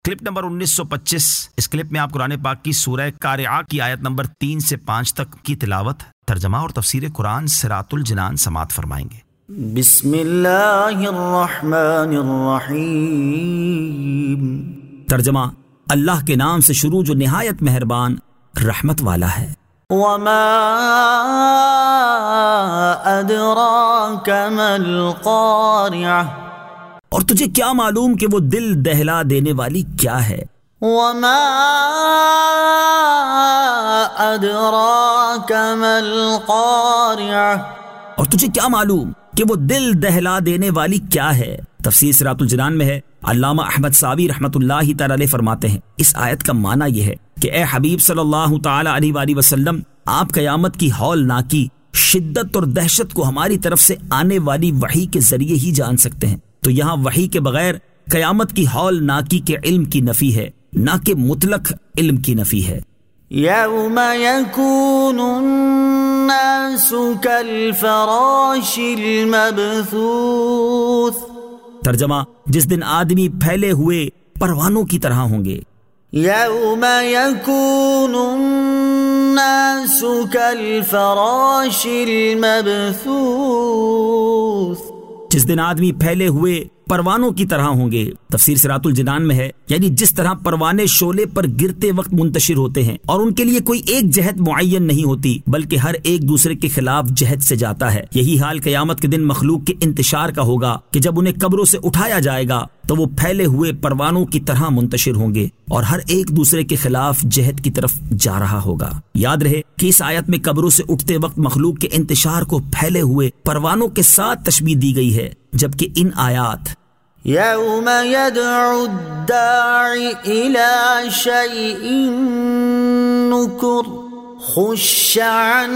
Clip number 1925۔ اس clip میں آپ قرآن پاک کی سورہ قارعہ کی آیت نمبر 3 سے 5 تک کی تلاوت، ترجمہ اور تفسیر قرآن صراط الجنان سماعت فرمائیں گے۔ بسم اللہ الرحمن الرحیم۔ ترجمہ، اللہ کے نام سے شروع جو نہایت مہربان رحمت والا ہے۔ وما ادراک ما القارعہ، اور تجھے کیا معلوم کہ وہ دل دہلا دینے والی کیا ہے؟ وما ادراک ما القارعہ، اور تجھے کیا معلوم کہ وہ دل دہلا دینے والی کیا ہے؟ تفسیر صراط الجنان میں ہے، علامہ احمد صابی رحمۃ اللہ تعالی علیہ فرماتے ہیں، اس آیت کا معنی یہ ہے کہ اے حبیب صلی اللہ تعالی علیہ وآلہ وسلم، آپ قیامت کی ہولناکی، شدت اور دہشت کو ہماری طرف سے آنے والی وحی کے ذریعے ہی جان سکتے ہیں۔ تو یہاں وحی کے بغیر قیامت کی ہولناکی کے علم کی نفی ہے، نہ کہ مطلق علم کی نفی ہے۔ یوم یکون الناس کالفراش المبثوث، ترجمہ، جس دن آدمی پھیلے ہوئے پروانوں کی طرح ہوں گے۔ یوم یکون الناس کالفراش المبثوث، جس دن آدمی پھیلے ہوئے پروانوں کی طرح ہوں گے۔ تفسیر صراط الجنان میں ہے، یعنی جس طرح پروانے شعلے پر گرتے وقت منتشر ہوتے ہیں اور ان کے لیے کوئی ایک جہت معین نہیں ہوتی، بلکہ ہر ایک دوسرے کے خلاف جہت سے جاتا ہے، یہی حال قیامت کے دن مخلوق کے انتشار کا ہوگا کہ جب انہیں قبروں سے اٹھایا جائے گا تو وہ پھیلے ہوئے پروانوں کی طرح منتشر ہوں گے اور ہر ایک دوسرے کے خلاف جہت کی طرف جا رہا ہوگا۔ یاد رہے کہ اس آیت میں قبروں سے اٹھتے وقت مخلوق کے انتشار کو پھیلے ہوئے پروانوں کے ساتھ تشبیہ دی گئی ہے، جبکہ ان آیات یوم یدعو الداعی الی شیء نکر خش عن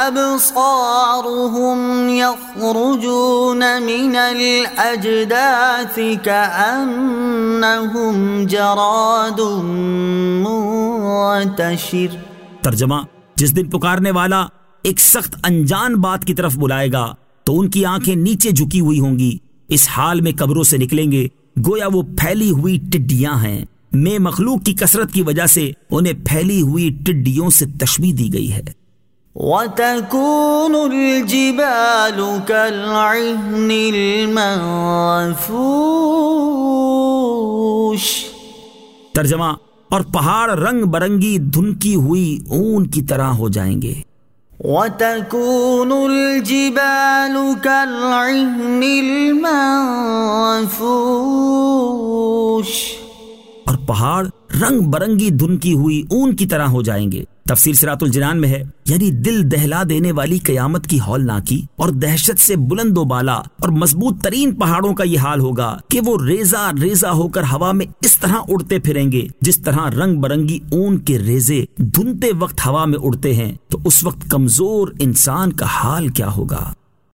ابصارهم یخرجون من الاجداث کأنهم جراد منتشر، ترجمہ، جس دن پکارنے والا ایک سخت انجان بات کی طرف بلائے گا تو ان کی آنکھیں نیچے جھکی ہوئی ہوں گی، اس حال میں قبروں سے نکلیں گے گویا وہ پھیلی ہوئی ٹڈیاں ہیں۔ میں مخلوق کی کثرت کی وجہ سے انہیں پھیلی ہوئی ٹڈیوں سے تشبیہ دی گئی ہے۔ وَتَكُونُ الْجِبَالُ كَالْعِهْنِ الْمَنفُوشِ، ترجمہ، اور پہاڑ رنگ برنگی دھنکی ہوئی اون کی طرح ہو جائیں گے۔ وَتَكُونُ الْجِبَالُ كَالْعِهْنِ الْمَنفُوشِ، اور پہاڑ رنگ برنگی دھنکی ہوئی اون کی طرح ہو جائیں گے۔ تفسیر صراط الجنان میں ہے، یعنی دل دہلا دینے والی قیامت کی ہولناکی اور دہشت سے بلند و بالا اور مضبوط ترین پہاڑوں کا یہ حال ہوگا کہ وہ ریزہ ریزہ ہو کر ہوا میں اس طرح اڑتے پھریں گے جس طرح رنگ برنگی اون کے ریزے دھنتے وقت ہوا میں اڑتے ہیں، تو اس وقت کمزور انسان کا حال کیا ہوگا۔